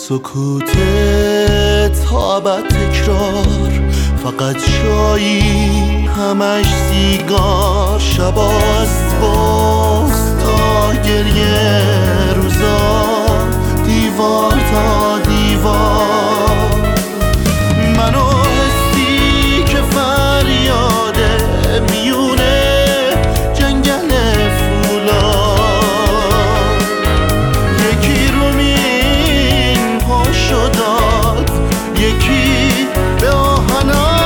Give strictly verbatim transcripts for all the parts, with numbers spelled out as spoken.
سکوت تابت تکرار، فقط شایی همش سیگار. شبا از بغض تا گریه، روزا دیوار تا دیوار. منو حسی که فریاده میونه جنگل فولاد، یکی رو مین پاشو داد، یکی به آهنا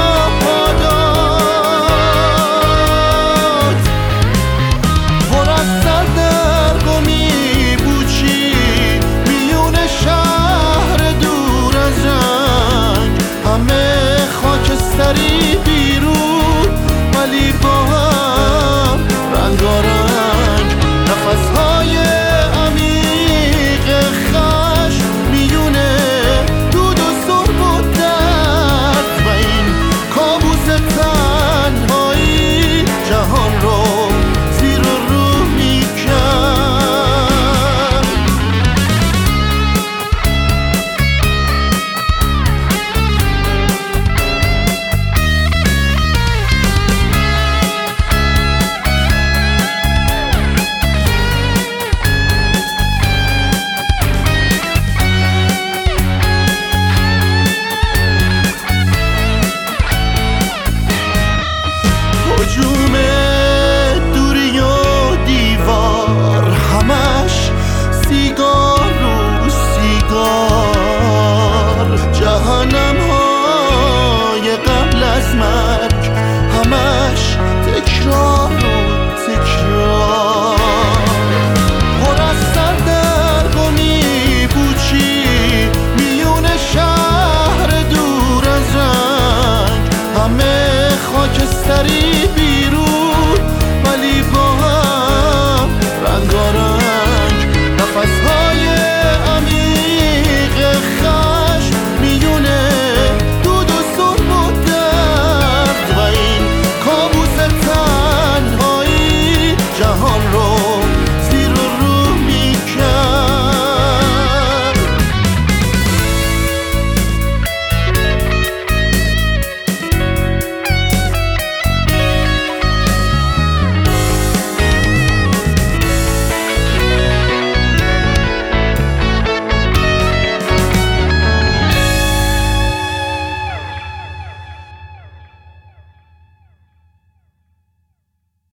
پاداد. پر از سردرگمی بوچی میون شهر دور از رنگ، همه خاکستری